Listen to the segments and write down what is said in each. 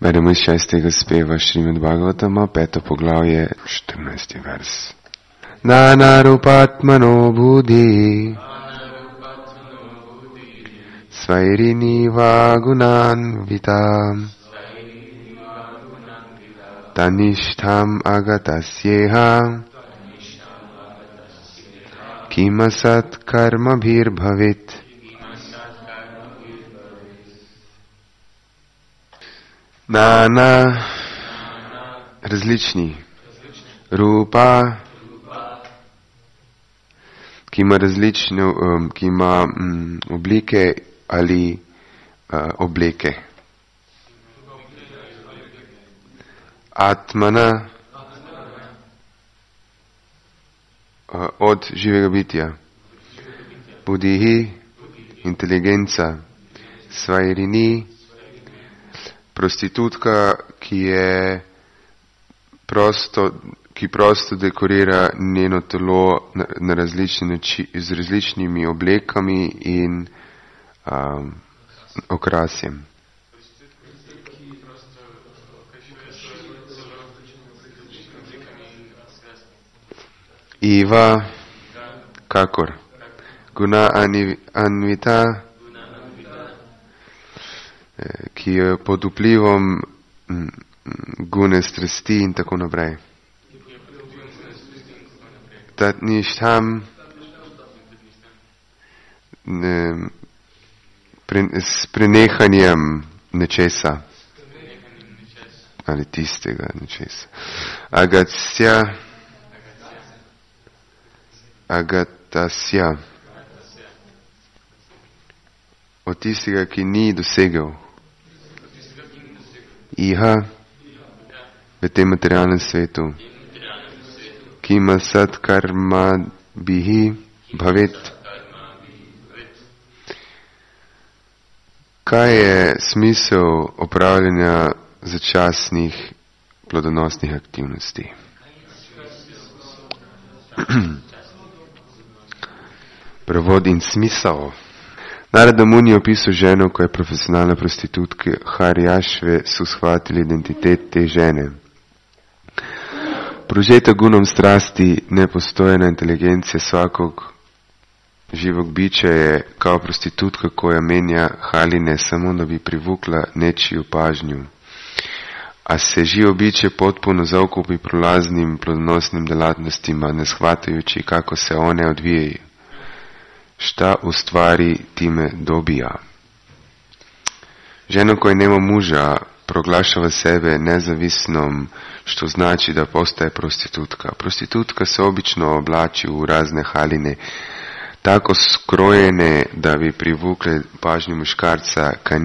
Beremo iz 6. speva Šrimad Bhagavatama, 5. poglavje, 14. vers. Nana rupatmano buddhi svairini vagunan vitam tanishtam agatasyeha kimasat karma bhir bhavit. Nana, različni, rupa, ki ima različne, oblike ali obleke. Atmana, od živega bitja. Buddhi, inteligenca. Svairini, prostitutka, ki prosto dekorira njeno telo na različne načine, z različnimi oblekami in okrasjem. Iva, kakor. Guna anvita, ki je pod vplivom gune strasti in tako naprej. Tatništam, s prenehanjem nečesa ali tistega nečesa. Agatasya, od tistega, ki ni dosegel. Iha, v tem materialnem svetu. Kima sat karma bihi bhavet. Kaj je smisel opravljanja začasnih plodonosnih aktivnosti? Prevod in smisel. Narada Muni je opisal ženo, ko je profesionalna prostitutka. Harjašve so shvatili identitet te žene. Prožeta gunom strasti, nepostojena inteligencija svakog živog bića je kao prostitutka koja menja haline samo da bi privukla nečiju pažnju. A se živo biće potpuno zaokupi prolaznim plodonosnim delatnostima, ne shvatajući kako se one odvijaju. Šta u stvari time dobija? Žena koja nema muža proglašava sebe nezavisnom, što znači da postaje prostitutka. Prostitutka se obično oblači u razne haline, tako skrojene da bi privukle pažnju muškarca ka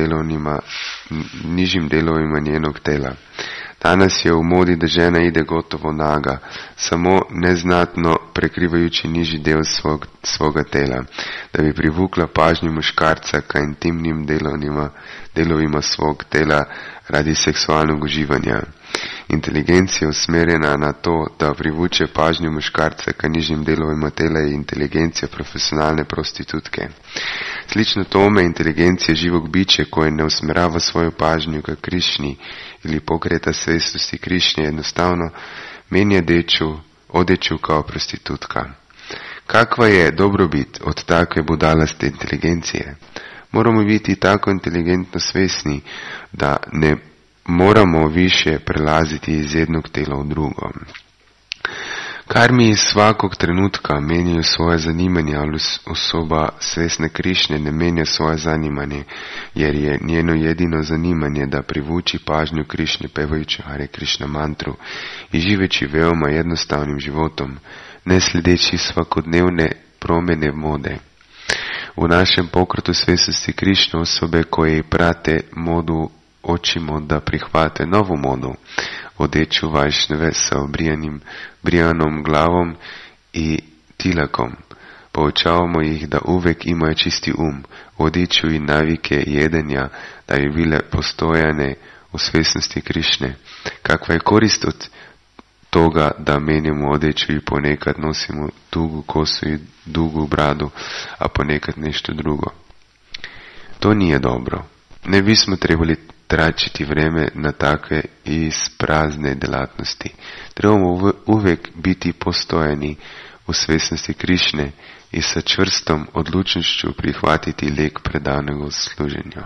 nižim delovima njenog tela. Danas je u modi da žena ide gotovo naga, samo neznatno prekrivajući niži del svoga tela, da bi privukla pažnju muškarca ka intimnim delovima svog tela radi seksualnog uživanja. Inteligencija usmerjena na to, da privuče pažnju muškarca ka nižim delovima tela je inteligencija profesionalne prostitutke. Slično tome inteligencija živog bića koje ne usmerava svoju pažnju ka Krišni ili pokreta svjesnosti Krišnje jednostavno menja odjeću kao prostitutka. Kakva je dobrobit od takve budalaste inteligencije? Moramo biti tako inteligentno svjesni da ne moramo više prelaziti iz jednog tela u drugo. Karmi iz svakog trenutka menjaju svoje zanimanje, ali osoba svjesne Krišnje ne menja svoje zanimanje, jer je njeno jedino zanimanje da privuči pažnju Krišnje pevajući Hare Krishna mantru i živeći veoma jednostavnim životom, ne sljedeći svakodnevne promjene mode. U našem pokretu svjesnosti Krišne osobe koje prate modu očimo da prihvate novu modu, odjeću Vajšnave sa brijanom glavom i tilakom. Poučavamo ih da uvijek imaju čisti odjeću i navike jedenja da bi bile postojane u svjesnosti Krišne. Kakva je korist od toga da menjamo odjeću i ponekad nosimo dugu kosu i dugu bradu, a ponekad nešto drugo? To nije dobro. Ne bismo trebali tračiti vreme na take izprazne delatnosti. Trebamo uvek biti postojeni v svesnosti Krišne in sa čvrstom odlučnošću prihvatiti lek predanega služenja.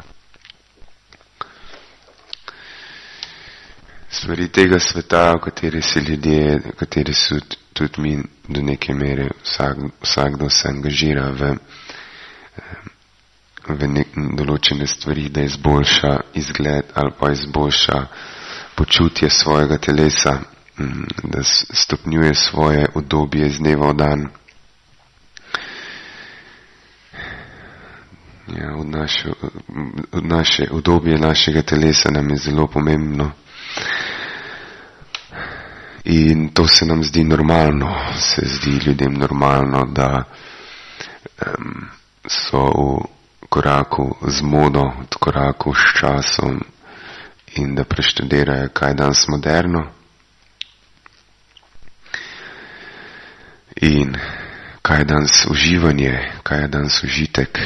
Stvari tega sveta, v kateri se ljudje, v kateri so tudi mi do neke mere, vsakdo se angažira v določene stvari, da izboljša izgled ali pa izboljša počutje svojega telesa, da stopnjuje svoje udobje iz dneva v dan. Ja, naše udobje našega telesa nam je zelo pomembno. In to se nam zdi normalno, se zdi ljudem normalno, da so v koraku z modo, v koraku s časom in da preštudirajo, kaj je danes moderno in kaj je danes uživanje, kaj je danes užitek.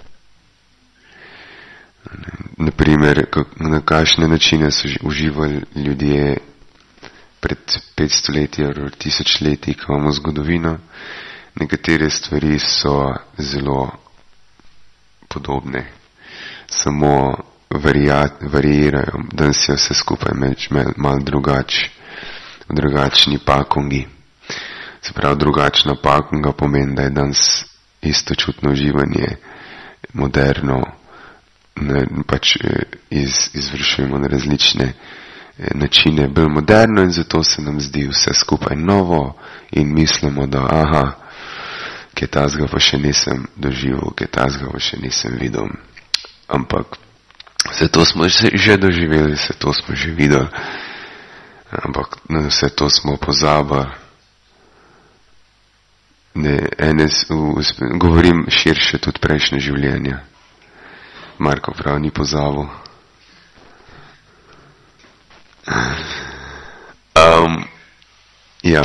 Naprimer, na kakšne načine so uživali ljudje pred 500 leti ali 1000 leti, ko imamo zgodovino. Nekatere stvari so zelo podobne, samo variirajo, danes je vse skupaj malo drugačni pakungi. Se pravi, drugačna pakunga pomeni, da je danes istočutno uživanje moderno, pač izvršujemo na različne načine bolj moderno in zato se nam zdi vse skupaj novo in mislimo, da kaj tazga pa še nisem doživel, kaj tazga pa še nisem videl. Ampak vse to smo že doživeli, vse to smo že videli, ampak na vse to smo pozabili. Govorim širše tudi prejšnje življenje. Marko prav ni pozabil. Ja.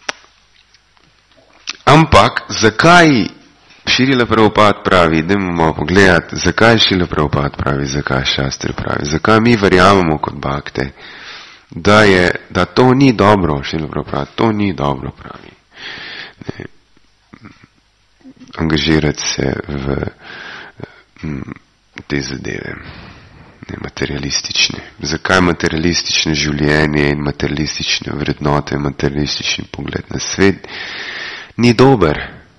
Ampak, zakaj Šrila Prabhupada pravi, idemo malo pogledati, zakaj Šrila Prabhupada pravi, zakaj Šastri pravi, zakaj mi verjamemo kot bakte, da to ni dobro, Šrila Prabhupada, to ni dobro pravi. Ne. Angažirati se v te zadeve, ne materialistične. Zakaj materialistično življenje in materialistične vrednote, materialistični pogled na svet ni dober?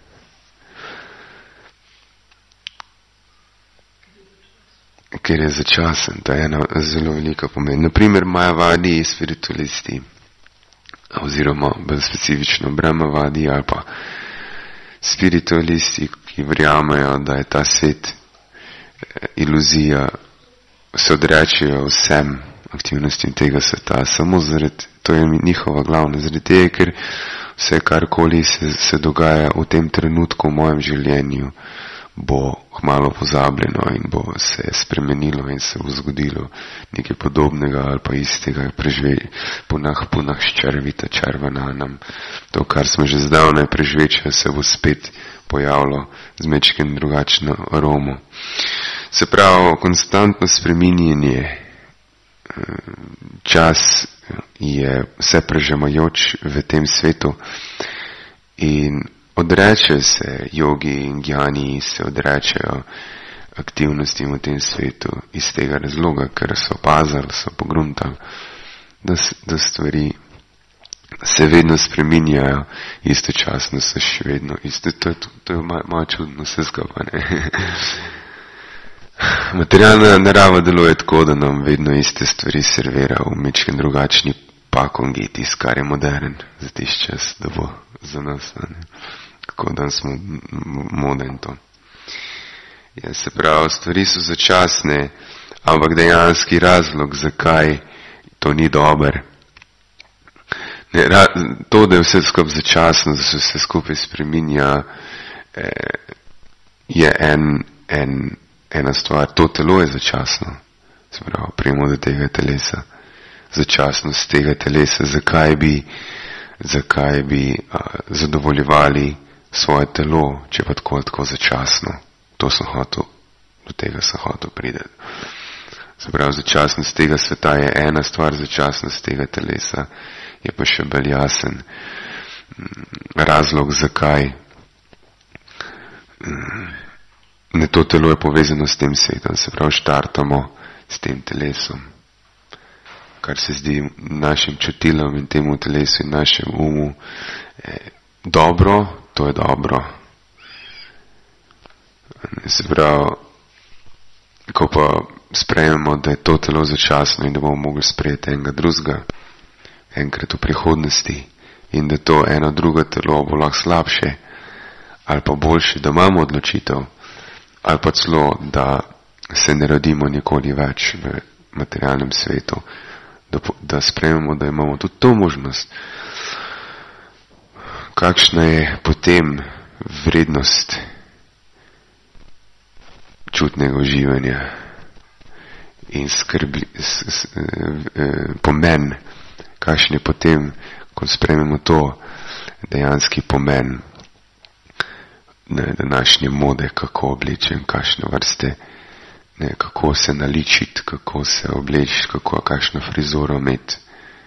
Ker je začasen, to je ena zelo velika pomen. Naprimer, Majavadi spiritualisti, oziroma bolj specifično Brahmavadi ali pa spiritualisti, ki verjamejo, da je ta svet iluzija, se odrečejo vsem aktivnostim tega sveta, samo zaradi, to je njihova glavna, zaradi tega, ker vse karkoli se dogaja v tem trenutku v mojem življenju, bo kmalu pozabljeno in bo se spremenilo in se bo zgodilo nekaj podobnega ali pa istega, preživeli punah ščarvita čarvananam. To, kar smo že zdavnaj preživeli, se bo spet pojavilo z mečkim drugačno aromo. Se pravi, konstantno spreminjanje, čas je vse prežemajoč v tem svetu in odrečejo se jogi in gjani, se odrečejo aktivnostim v tem svetu iz tega razloga, ker so opazali, so pogruntali, da stvari se vedno spreminjajo, istočasno so še vedno isto. To je malo čudno vse skupaj, ne. Materialna narava deluje tako, da nam vedno iste stvari servira v mečkem drugačni pakongi, tisto, kar je modern za tisti čas, da bo za nas, ne. Kako dan smo moden to. Ja, se pravi, stvari so začasne, ampak dejanski razlog, zakaj to ni dober. To, da je vse skupaj začasno, da se vse skupaj spreminja, je ena stvar. To telo je začasno. Se pravi, prijemo do tega telesa. Začasnost tega telesa, zakaj bi zadovoljevali svoje telo, če pa tako začasno. Do tega sem hotel priti. Se pravi, začasnost tega sveta je ena stvar, začasnost tega telesa je pa še bolj jasen razlog, zakaj ne, to telo je povezano s tem svetom, se pravi, štartamo s tem telesom. Kar se zdi našim čutilom in temu telesu in našem umu dobro, to je dobro. Se pravi, ko pa sprejmemo, da je to telo začasno in da bomo mogli sprejeti enega drugega, enkrat v prihodnosti, in da to eno drugo telo bo lahko slabše ali pa boljše, da imamo odločitev, ali pa celo, da se ne rodimo nikoli več v materialnem svetu, da sprejmemo, da imamo tudi to možnost. Kakšna je potem vrednost čutnega uživanja in pomen, kakšen je potem, ko sprejmemo to dejanski pomen današnje mode, kako oblečen, kakšne vrste, kako se naličiti, kako se obleči, kakšno frizuro imeti,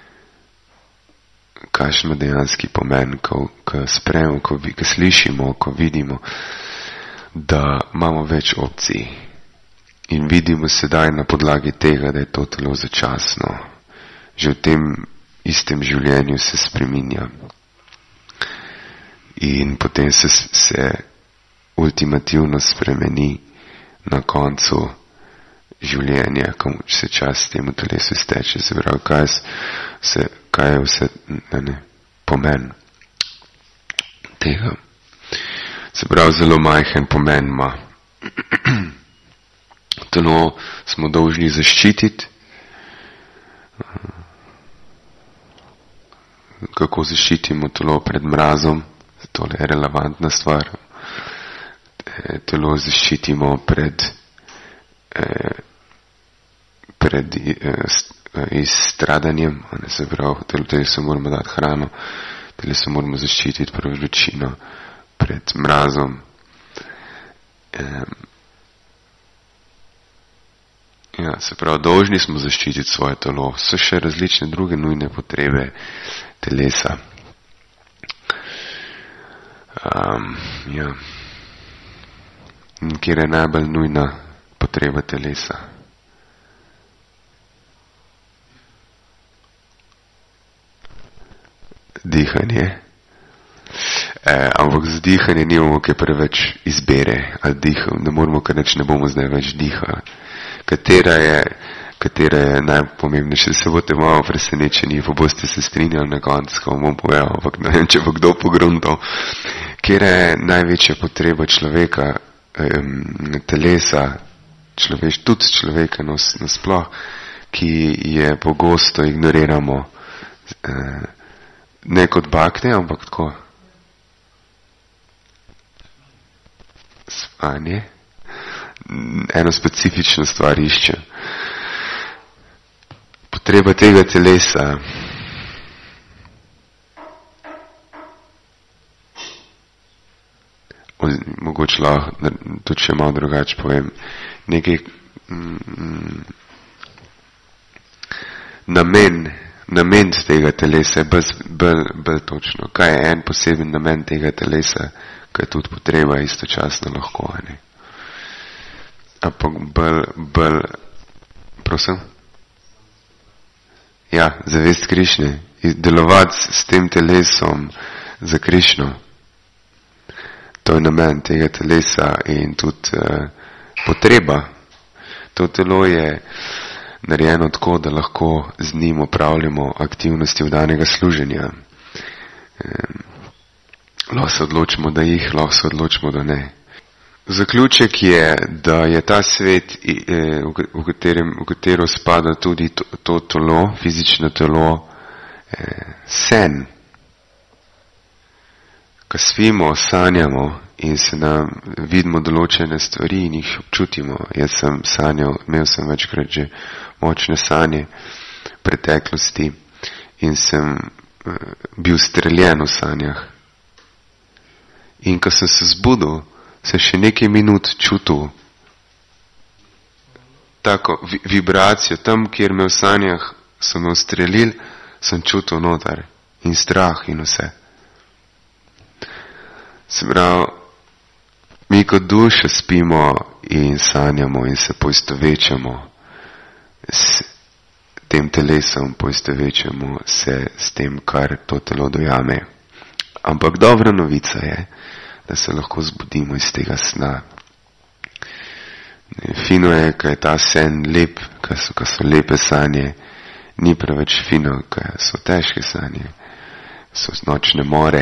kakšen dejanski pomen, ko sprejmemo, ko slišimo, ko vidimo, da imamo več opcij in vidimo sedaj na podlagi tega, da je to telo začasno. Že v tem istem življenju se spreminja in potem se ultimativno spremeni na koncu življenja, ko se čas temu telesu izteče. Se pravi, kaj je vse pomen tega. Se pravi, zelo majhen pomen ima. Telo smo dolžni zaščititi. Kako zaščitimo telo pred mrazom? To je relevantna stvar. Telo zaščitimo pred izstradanjem. Se pravi, telesu moramo dati hrano, telesu moramo zaščititi pred vročino, pred mrazom. Se pravi, dolžni smo zaščititi svoje telo. So še različne druge nujne potrebe telesa. Kjer je najbolj nujna potreba telesa? Dihanje. Ampak z dihanje nimamo kaj preveč izbere. Ne moramo, ker ne bomo zdaj več dihali. Katera je najpomembnejša? Se boste malo presenečeni, pa boste se strinjali na koncu, ko bom povedal, ampak ne vem, če bo kdo pogruntal. Kjer je največja potreba človeka, telesa, tudi človeka nasploh, ki je pogosto ignoriramo, ne kot bakne, ampak tako spanje. Eno specifično stvar išče. Potreba tega telesa mogoče lahko tudi še malo drugače povem. Nekaj namen tega telesa je bolj točno. Kaj je en poseben namen tega telesa, kaj je tudi potreba istočasno lahko, ne? Ampak bolj, prosim? Ja, zavest Krišne. Delovati s tem telesom za Krišno. To je namen tega telesa in tudi potreba. To telo je narejeno tako, da lahko z njim opravljamo aktivnosti vdanega služenja. Lahko se odločimo, da jih, lahko se odločimo, da ne. Zaključek je, da je ta svet, v katero spada tudi to telo, fizično telo, sen. Ko spimo, sanjamo in se nam vidimo določene stvari in jih občutimo. Jaz sem sanjal, imel sem večkrat že močne sanje preteklosti in sem bil streljen v sanjah. In ko sem se zbudil, sem še nekaj minut čutil tako vibracijo, tam, kjer me v sanjah so me ustrelili, sem čutil noter in strah in vse. Se pravi, mi kot duša spimo in sanjamo in se poistovečamo s tem telesom, poistovečamo se s tem, kar to telo dojame. Ampak dobra novica je, da se lahko zbudimo iz tega sna. Fino je, kaj je ta sen lep, kaj so lepe sanje, ni preveč fino, kaj so težke sanje, so nočne more.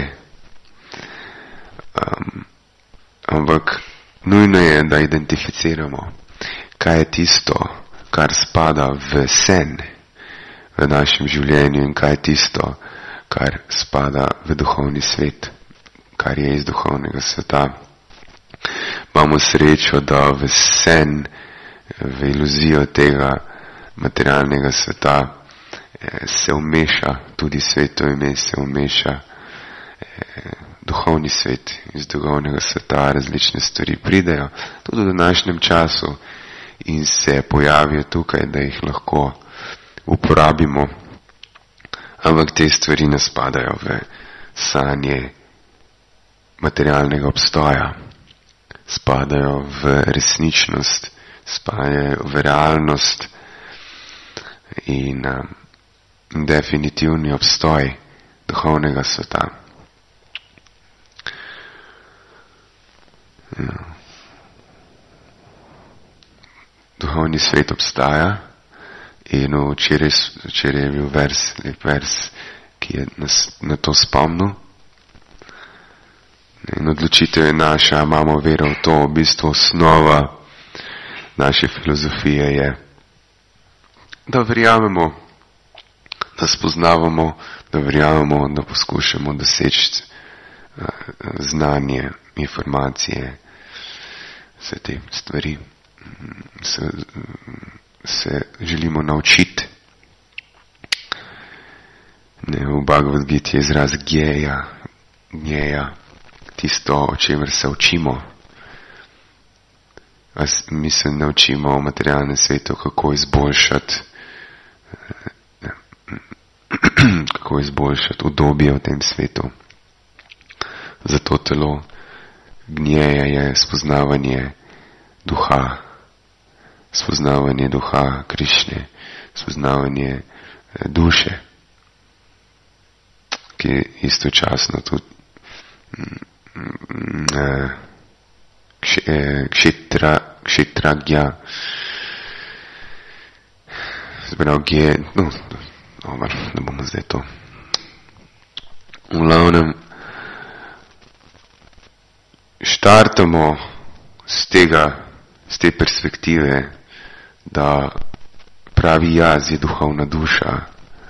Ampak nujno je, da identificiramo, kaj je tisto, kar spada v sen v našem življenju in kaj je tisto, kar spada v duhovni svet, kar je iz duhovnega sveta. Imamo srečo, da v sen, v iluzijo tega materialnega sveta se umeša, tudi sveto ime se umeša duhovni svet, iz duhovnega sveta različne stvari pridejo, tudi v današnjem času in se pojavijo tukaj, da jih lahko uporabimo, ampak te stvari ne spadajo v sanje materialnega obstoja, spadajo v resničnost, spadajo v realnost in definitivni obstoj duhovnega sveta. Duhovni svet obstaja in včeraj je bil lep vers, ki je nas na to spomnil. In odločitev je naša, imamo vero v to, v bistvu osnova naše filozofije je, da verjamemo, da spoznavamo, da verjamemo, da poskušamo doseči znanje, informacije, vse te stvari. Se želimo naučiti. V Bhagavad Giti je izraz gneja, tisto, o čemer se učimo. Mi se naučimo v materialnem svetu, kako izboljšati udobje v tem svetu. Zato telo gnjeja je spoznavanje duha Krišne, spoznavanje duše, ki je istočasno tudi kshetragya, zbrav ne bomo zdaj to. V glavnem, štartamo z te perspektive, da pravi jaz je duhovna duša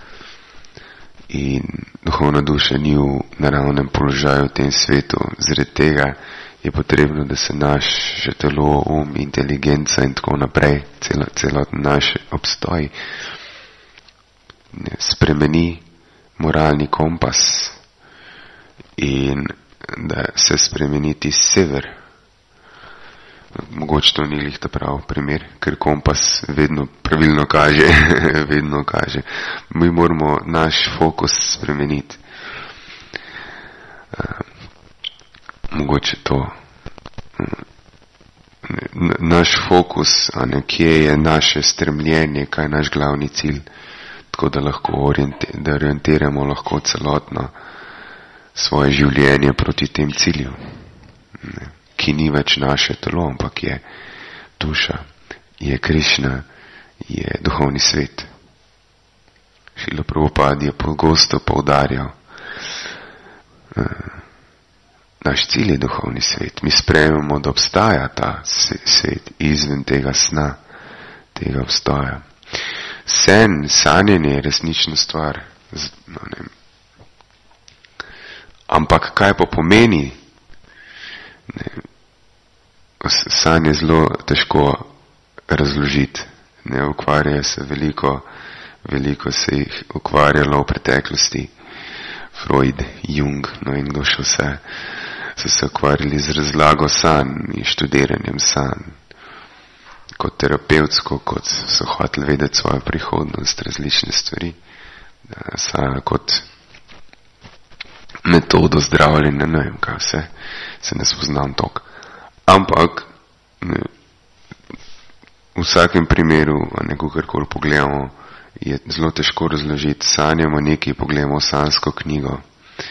in duhovna duša ni v naravnem položaju v tem svetu. Zaradi tega je potrebno, da se naše telo, inteligenca in tako naprej, celoten naš obstoj spremeni moralni kompas in da se spremeni tisti sever. Mogoče to ni lih ta prav primer, ker kompas vedno pravilno kaže, vedno kaže. Mi moramo naš fokus spremeniti. Mogoče to. Naš fokus, kje je naše stremljenje, kaj je naš glavni cilj, tako da lahko orientiramo lahko celotno svoje življenje proti tem cilju, ki ni več naše telo, ampak je duša, je Krišna, je duhovni svet. Šrila Prabhupada je pogosto poudarjal, naš cilj je duhovni svet. Mi sprejmemo, da obstaja ta svet izven tega sna, tega obstoja. Sanjanje je resnična stvar. Ampak kaj pa pomeni? Sanje je zelo težko razložiti. Ukvarja se veliko se jih ukvarjalo v preteklosti. Freud, Jung, in kdo še vse, so se ukvarjali z razlago sanj in študiranjem sanj. kot terapevtsko, kot so hoteli vedeti svojo prihodnost, različne stvari, kot metodo zdravljenja, ne vem kaj vse, se ne spoznam toliko. Ampak v vsakem primeru, kakorkoli pogledamo, je zelo težko razložiti. Sanjamo nekaj, pogledamo sansko knjigo,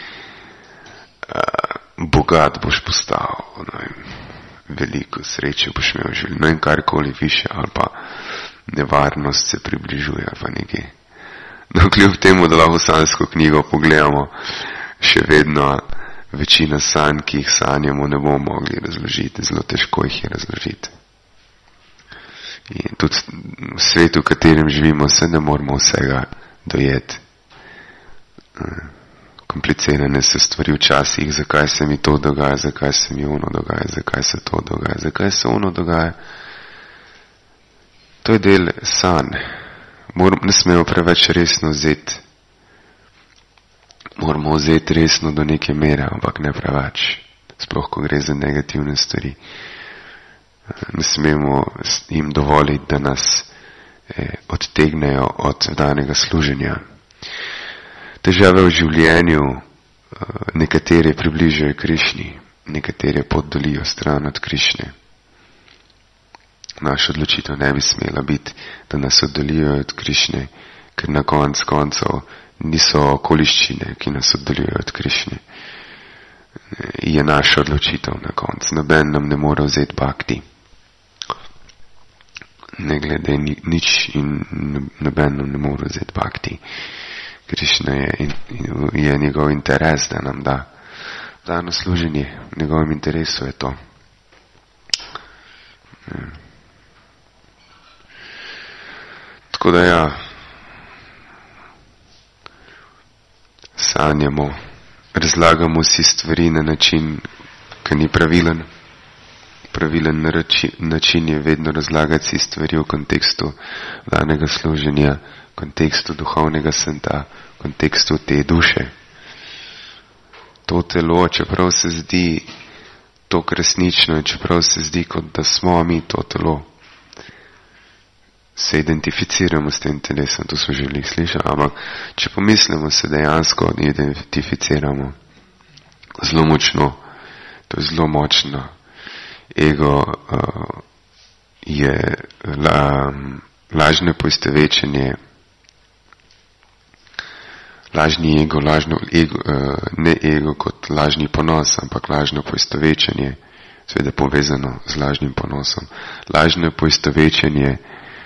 bogat boš postal, ne vem, veliko sreče boš imel življenje, ne vem, karkoli više, ali pa nevarnost se približuje, pa nekaj. No, kljub temu, da lahko sansko knjigo pogledamo, še vedno večina sanj, ki jih sanjamo, ne bomo mogli razložiti, zelo težko jih je razložiti. In tudi v svetu, v katerem živimo, se ne moramo vsega dojeti. Komplicirane so stvari včasih, zakaj se mi to dogaja, zakaj se mi ono dogaja, zakaj se to dogaja, zakaj se ono dogaja. To je del sanj. Ne smemo preveč resno vzeti. Moramo vzeti resno do neke mere, ampak ne preveč. Sploh, ko gre za negativne stvari. Ne smemo jim dovoliti, da nas odtegnejo od danega služenja. Težave v življenju nekatere približajo Krišni, nekatere poddolijo stran od Krišne. Naša odločitev ne bi smela biti, da nas oddalijo od Krišne, ker na konec koncev niso okoliščine, ki nas oddaljujejo od Krišne. Je naša odločitev na koncu. Noben nam ne more vzeti bhakti. Ne glede nič in noben nam ne more vzeti bhakti. Krišna je njegov interes, da nam da dano služenje. V njegovem interesu je to. Tako da ja, sanjamo, razlagamo si stvari na način, ki ni pravilen. Pravilen način je vedno razlagati si stvari v kontekstu danega služenja, v kontekstu duhovnega sveta, v kontekstu te duše. To telo, čeprav se zdi to resnično in čeprav se zdi, kot da smo mi to telo, se identificiramo s tem telesom, to smo želeli slišati, ampak če pomislimo, se dejansko identificiramo zelo močno, to je zelo močno. Ego je lažno poistovetenje, lažni ego, ne ego kot lažni ponos, ampak lažno poistovetenje, seveda povezano z lažnim ponosom. Lažno poistovetenje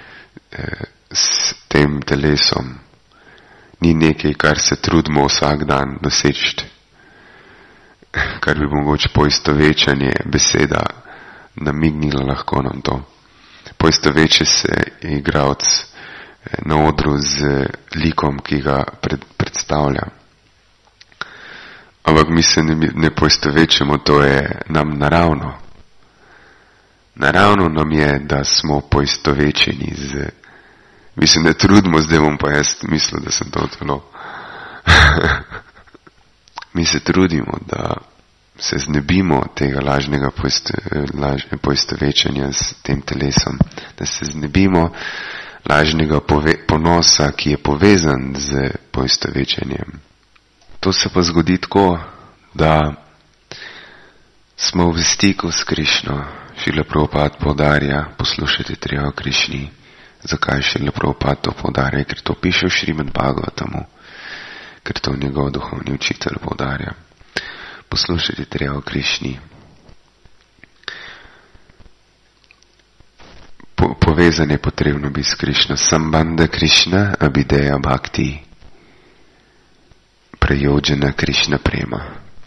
s tem telesom ni nekaj, kar se trudimo vsak dan doseči, kar bi mogoče poistovečanje beseda namignila lahko nam to. Poistoveče se igralec na odru z likom, ki ga predstavlja. Ampak mi se ne poistovečemo, to je nam naravno. Naravno nam je, da smo poistovečeni z... Mislim, da trudimo, zdaj bom pa jaz mislil, da sem to telo. Mi se trudimo, da se znebimo tega lažnega poistovečenja s tem telesom, da se znebimo lažnega ponosa, ki je povezan z poistovečenjem. To se pa zgodi tako, da smo v stiku s Krišno. Šrila Prabhupada poudarja, poslušajte treba o Krišni. Zakaj Šrila Prabhupada to poudarja? Ker to piše v Šrimad Bhagavatamu, ker to njegov duhovni učitelj poudarja. Poslušajte treba o Krišni. Povezan je potrebno biti s Krišno. Sambandha Krišna, abideya bhakti, prayojana Krišna prema.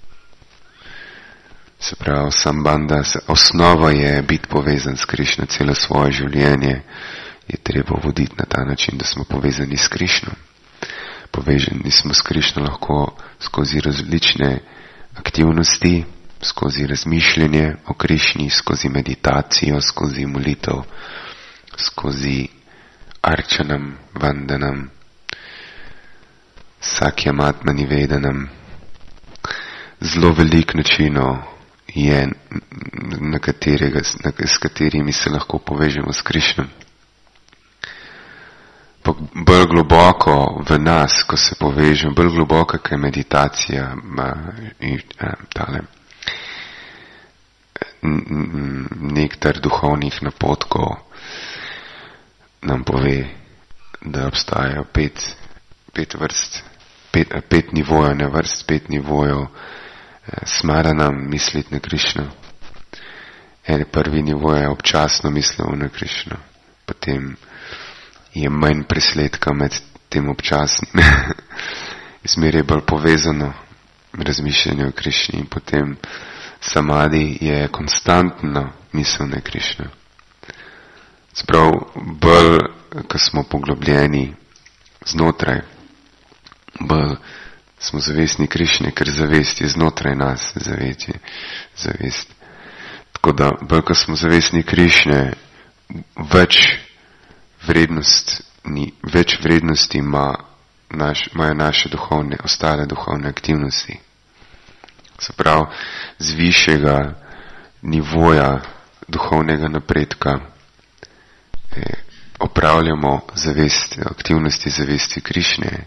Se pravi, sambandha, osnova je biti povezan s Krišno. Celo svoje življenje je treba voditi na ta način, da smo povezani s Krišno. Povezani smo s Krišno lahko skozi različne aktivnosti, skozi razmišljanje o Krišni, skozi meditacijo, skozi molitev, skozi arčanam, vandanam, sakyamatma nivedanam. Zelo velik načinov je, s katerimi se lahko povežemo s Krišnom. Bolj globoko v nas, ko se povežemo, bolj globoko, kaj meditacija, nektar duhovnih napotkov nam pove, da obstajajo pet nivojev, ne vrst, 5 nivojev smaranam misliti na Krišno. Prvi nivo je občasno mislil na Krišno, potem je manj presledka med tem občasnim. Zmeraj je bolj povezano razmišljanje o Krišni in potem samadi je konstantno misel na Krišno. Sprav bolj, ko smo poglobljeni znotraj, bolj smo zavestni Krišne, ker zavest je znotraj nas, zavest. Tako da, bolj, ko smo zavestni Krišne, več vrednosti imajo naše ostale duhovne aktivnosti. Se pravi, z višjega nivoja duhovnega napredka opravljamo aktivnosti zavesti Krišne,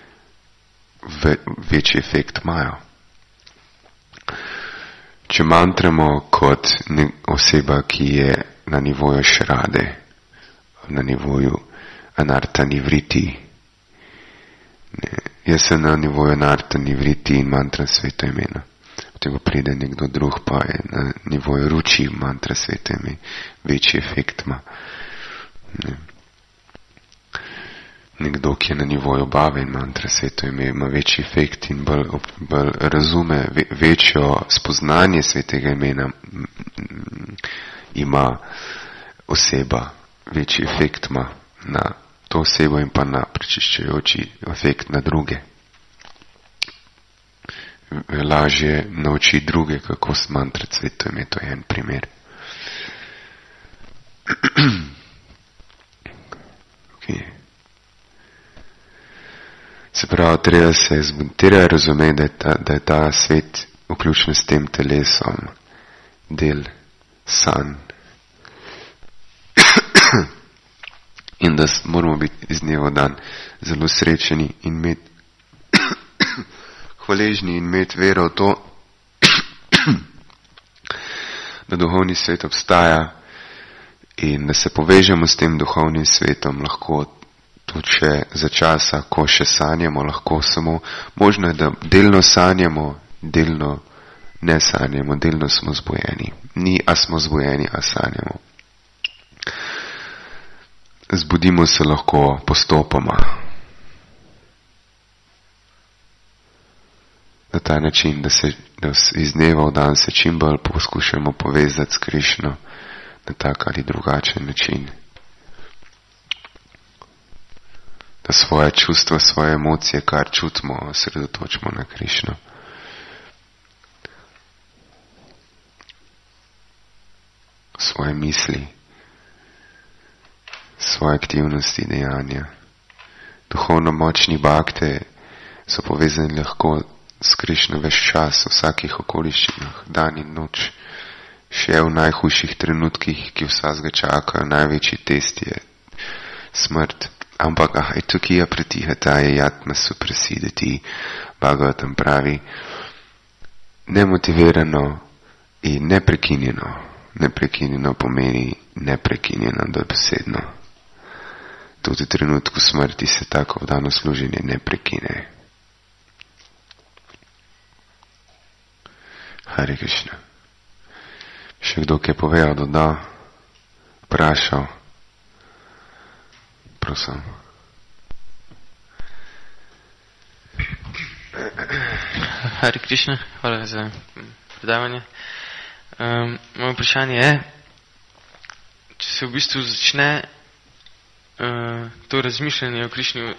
večji efekt imajo. Če mantramo kot oseba, ki je na nivoju šrade, na nivoju anarta nivriti, jaz sem na nivoju anarta nivriti in mantra sveta imena. Potem ko pride nekdo drug, pa je na nivoju ruči mantra sveta ime, večji efekt ima. Nekdo, ki je na nivoju obave in mantra sveto ime, ima večji efekt in bolj razume, večjo spoznanje svetega imena ima oseba, večji efekt ima na to osebo in pa na prečiščujoči efekt na druge. Lažje nauči druge, kako s mantra sveto ime, to je en primer. Okay. Se pravi, treba razumeti, da je ta svet, vključno s tem telesom, del sanj. In da moramo biti iz dneva v dan zelo srečeni in imeti hvaležni in imeti vero v to, da duhovni svet obstaja in da se povežemo s tem duhovnim svetom lahko tudi še za časa, ko še sanjamo, lahko samo, možno je, da delno sanjamo, delno ne sanjamo, delno smo zbujeni. Ni, a smo zbujeni, a sanjamo. Zbudimo se lahko postopoma. Na ta način, da iz dneva v dan se čim bolj poskušamo povezati s Krišno na tak ali drugačen način. Da svoje čustva, svoje emocije, kar čutimo, osredotočimo na Krišno. Svoje misli, svoje aktivnosti, dejanja. Duhovno močni bakte so povezani lahko s Krišno ves čas, v vsakih okoliščinah, dan in noč. Še v najhujših trenutkih, ki vsakega čakajo, največji test je smrt. Ampak tukaj je pretihata je jatma supresideti, Bhagavatam pravi, nemotivirano in neprekinjeno. Neprekinjeno pomeni neprekinjeno dobesedno. Tudi v trenutku smrti se tako vdano služenje ne prekine. Hare Krishna. Še kdo, ki je povedal, dodal, vprašal? Prosim. Hare Krishna, hvala za predavanje. Moje vprašanje je, če se v bistvu začne to razmišljanje o Krišni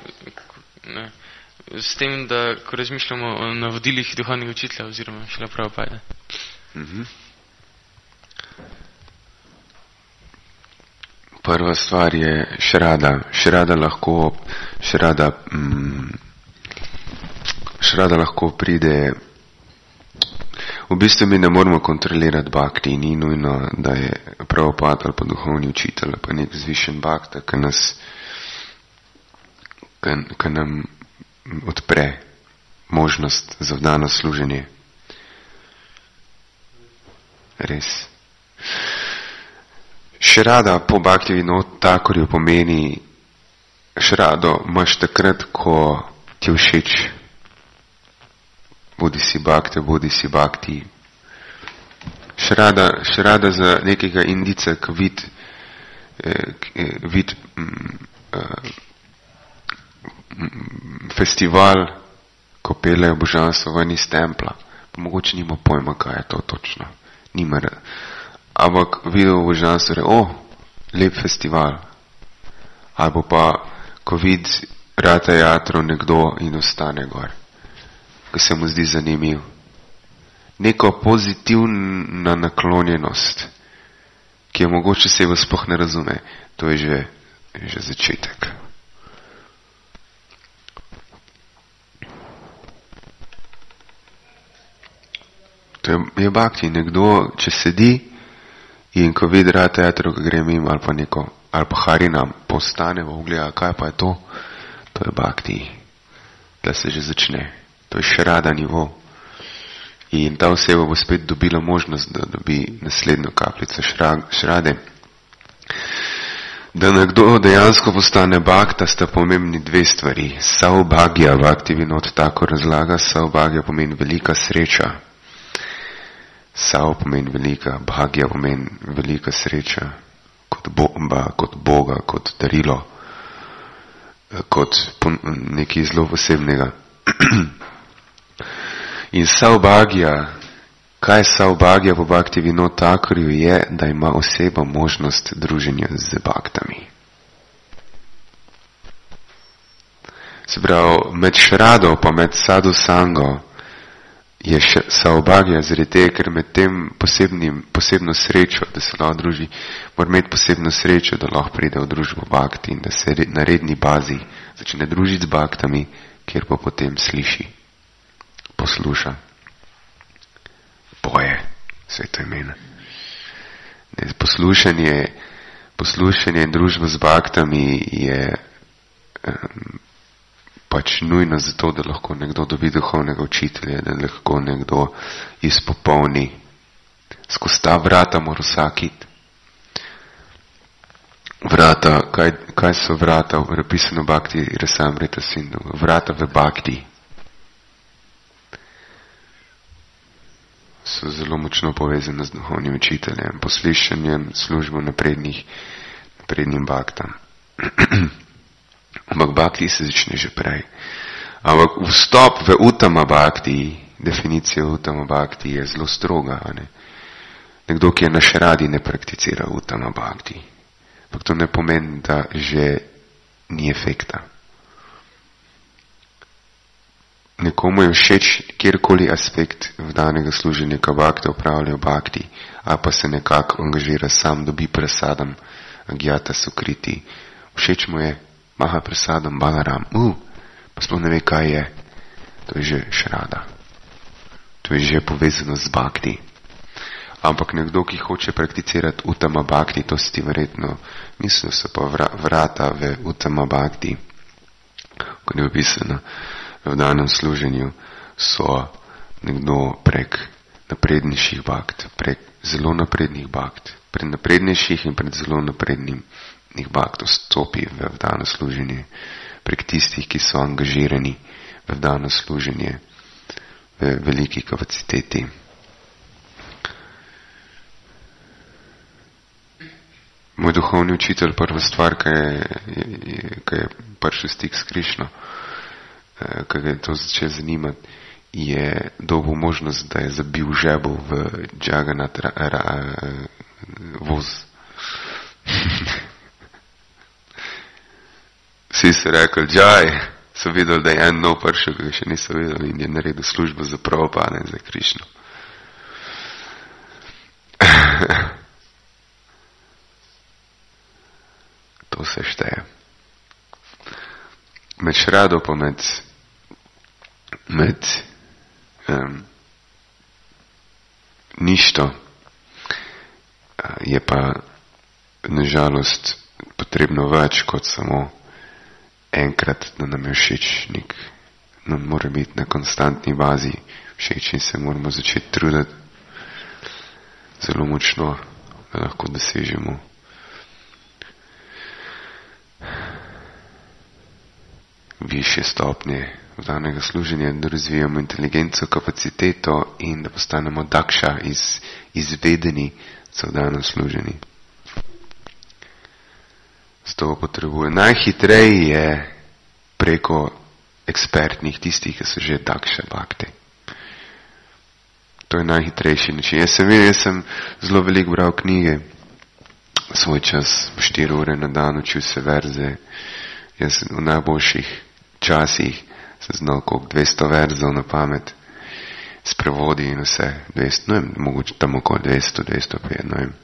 s tem, da ko razmišljamo o navodilih duhovnega učitelja oziroma Šrila Prabhupada. Prva stvar je šrada. Šrada lahko pride V bistvu mi ne moramo kontrolirati bhakti, ni nujno, da je pravopad ali pa duhovni učitelj ali pa nek zvišen bhakta, ki nam odpre možnost za vdano služenje. Res. Šrada po Bhakti Vinod Thakurju pomeni, šrado imaš takrat, ko ti je všeč. Bodi si bhakti. Šrada za nekega Indica, ki vid festival, ko pelejo božanstvo ven iz templa. Pa mogoče nima pojma, kaj je to točno. Nima. Ampak videl božanstvo, lep festival. Ali pa, ko vidi rata jatro nekdo in ostane gor, ko se mu zdi zanimiv. Neko pozitivna naklonjenost, ki je mogoče sebe sploh ne razume, to je že začetek. To je bhakti. Nekdo, če sedi in ko vidi rata jatro, ko gre mimo ali pa harinam, postane v ogleda, kaj pa je to? To je bhakti. Da se že začne. To je šrada nivo. In ta oseba bo spet dobila možnost, da dobi naslednjo kapljico šrade. Da nekdo dejansko postane bhakta, sta pomembni dve stvari. Saubhagya, Bhakti Vinod Thakur razlaga, saubhagya pomeni velika sreča. Sao pomeni velika, bhagya pomeni velika sreča, kot Boga, kot darilo, kot nekaj zelo posebnega. In saubhagya, kaj saubhagya po Bhakti Vinod Thakurju je, da ima oseba možnost druženja z bhaktami. Se pravi, med šrado pa med sadhu sango je saubhagya zaradi tega, ker med tem posebno srečo, da se lahko druži, mora imeti posebno srečo, da lahko pride v družbo bhakti in da se na redni bazi začne družiti z bhaktami, kjer pa potem sliši, posluša, poje, vse to imena. Poslušanje in družba z bhaktami je pač nujno zato, da lahko nekdo dobi duhovnega učitelja, da lahko nekdo izpopolni. Skozi ta vrata mora vsak iti. Vrata, kaj so vrata? Napisano Bhakti Rasamrita Sindhu. Vrata v bhakti so zelo močno povezane z duhovnim učiteljem, poslušanjem, službo naprednim bhaktam. Ampak bhakti se začne že prej. Ampak vstop v Uttama Bhakti, definicija Uttama Bhakti je zelo stroga. Ne? Nekdo, ki je na šradi, ne prakticira Uttama Bhakti. Ampak to ne pomeni, da že ni efekta. Nekomu je všeč kjerkoli aspekt vdanega služenika bhakta upravljajo bhakti, a pa se nekako angažira sam, dobi prasadam, agyata sukriti. Všeč mu je Maha prasadam Balaram. Pa sploh ne ve, kaj je. To je že šrada. To je že povezano z bhakti. Ampak nekdo, ki hoče prakticirati Uttama Bhakti, to si ti verjetno mislil, so pa vrata v Uttama Bhakti, ko je opisano v danem služenju, so nekdo prek naprednejših bhakt, prek zelo naprednih bhakt, pred naprednejših in pred zelo naprednim bhakt vstopi v vdano služenje, prek tistih, ki so angažirani v vdano služenje v veliki kapaciteti. Moj duhovni učitelj, prva stvar, ki je prišel stik s Krišno, ki ga je to začel zanimati, je dobil možnost, da je zabil žebel v Jagannath voz. Vsi so rekli, Jai, so videli, da je en nov prišel, ki ga še niso videli in je naredil službo za Prabhupada in za Krišno. To se šteje. Med šrado pa med ništo. Je pa nažalost potrebno več kot samo enkrat, da nam je všeč. Nam mora biti na konstantni bazi všeč in se moramo začeti truditi zelo močno, da lahko dosežemo višje stopnje vdanega služenja, da razvijamo inteligenco, kapaciteto in da postanemo dakša, izvedeni za vdano služenje. Zato potrebuje najhitreje je preko ekspertnih, tistih, ki so že dakša bhakti. To je najhitrejši način. Jaz sem zelo veliko bral knjige, svoj čas, 4 ure na dan, učil se verze. Jaz v najboljših časih sem znal koliko 200 verzov na pamet, s prevodi in vse, 200, ne vem, mogoče tam okoli 200, 205, ne vem.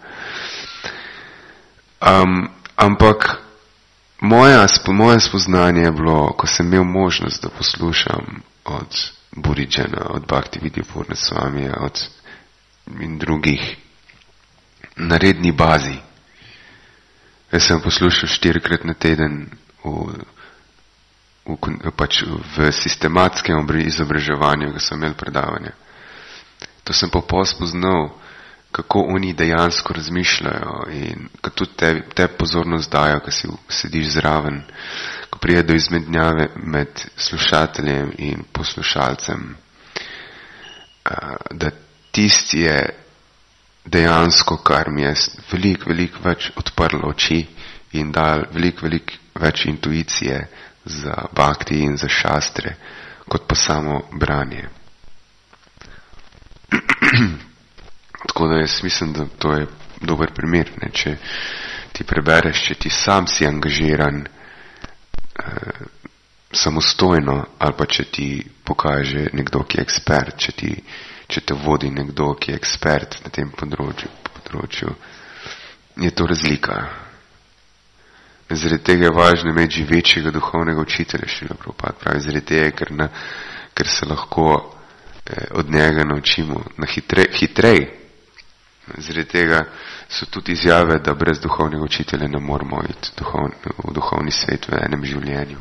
Ampak moje spoznanje je bilo, ko sem imel možnost, da poslušam od Buridžana, od Bhaktivedanta Swamija, in drugih na redni bazi. Jaz sem poslušal 4-krat na teden v sistematskem izobraževanju, ko sem imel predavanja. To sem pa spoznal, kako oni dejansko razmišljajo in ko tudi te pozornost dajo, ko si sediš zraven, ko prije do izmenjave med slušateljem in poslušalcem, da tisti je dejansko, kar mi je veliko več odprlo oči in dal veliko več intuicije za bhakti in za šastre, kot pa samo branje. Tako da jaz mislim, da to je dober primer, ne? Če ti prebereš, če ti sam si angažiran samostojno, ali pa če ti pokaže nekdo, ki je ekspert, če te vodi nekdo, ki je ekspert na tem področju, je to razlika. Zaradi tega je važno imeti živečega duhovnega učitelja, Šrila Prabhupada pravi, zaradi tega, ker se lahko od njega naučimo hitrej. Zaradi tega so tudi izjave, da brez duhovnega učitelja ne moramo iti v duhovni svet v enem življenju.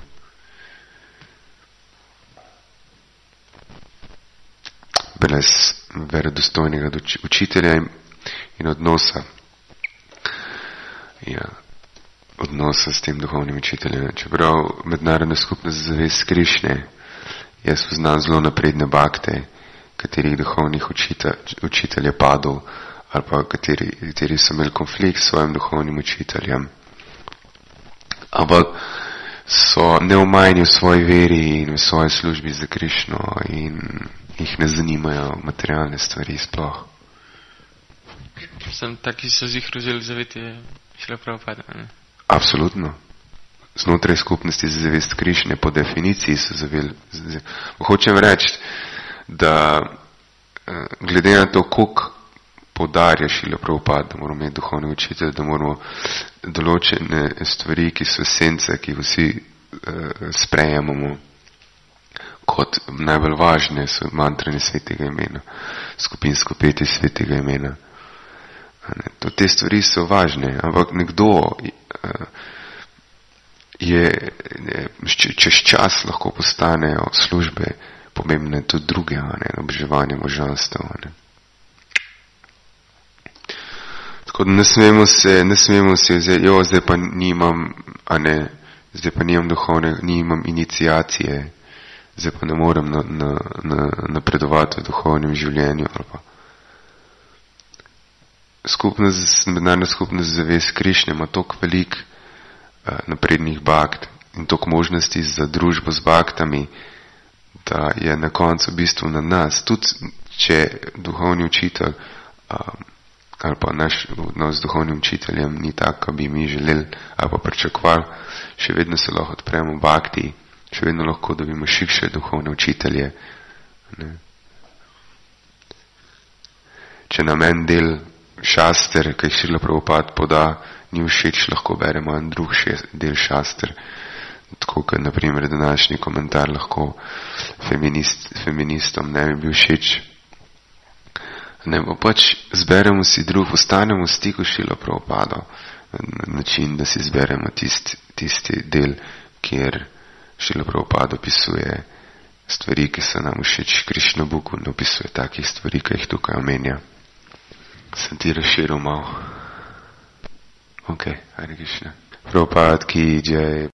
Brez verodostojnega učitelja in odnosa. Ja, odnosa s tem duhovnim učiteljem. Čeprav mednarodna skupnost zavez Krišne, jaz poznam zelo napredne bhakte, katerih duhovnih učitelj je padel, ali pa kateri so imeli konflikt s svojim duhovnim učiteljem. Ampak so neomajni v svoji veri in v svoji službi za Krišno in jih ne zanimajo materialne stvari sploh. Sem taki so z jih razvili zavetje Šrila Prabhupada, ne? Absolutno. Znotraj skupnosti za zavest Krišne po definiciji so zaveli. Hočem reči, da glede na to, koliko poudarja Šrila Prabhupada, da moramo imeti duhovni učitelj, da moramo določene stvari, ki so esence, ki vsi sprejemamo kot najbolj važne, so mantranje svetega imena, skupinsko petje svetega imena. Te stvari so važne, ampak nekdo čez čas lahko postanejo službe pomembne tudi druge, oboževanje možanstev. Tako da ne smemo se vzeti, zdaj pa nimam duhovne, nimam iniciacije, zdaj pa ne morem napredovati v duhovnem življenju. Mednarodna skupnost zavez Krišne ima toliko velik naprednih bhakt in toliko možnosti za družbo z bhaktami, da je na koncu v bistvu na nas, tudi če duhovni učitelj ali pa naš odnos z duhovnim učiteljem ni tak, kot bi mi želeli ali pa pričakovali, še vedno se lahko odpremo bhakti, še vedno lahko dobimo širše duhovne učitelje. Ne? Če nam en del šaster, ki jih Šrila Prabhupada poda, ni všeč, lahko beremo en drug del šaster. Tako kot naprimer današnji komentar lahko feministom ne bi bil všeč. Ne, pa pač zberemo si drug, ostanemo v stiku s Šrilo Prabhupado, na način, da si zberemo tisti del, kjer Šrila Prabhupada opisuje stvari, ki so nam všeč. Krišna Buku ne opisuje takih stvari, ki jih tukaj omenja. Sem ti razširil malo. Ok, Hare Krishna. Prabhupada ki jai.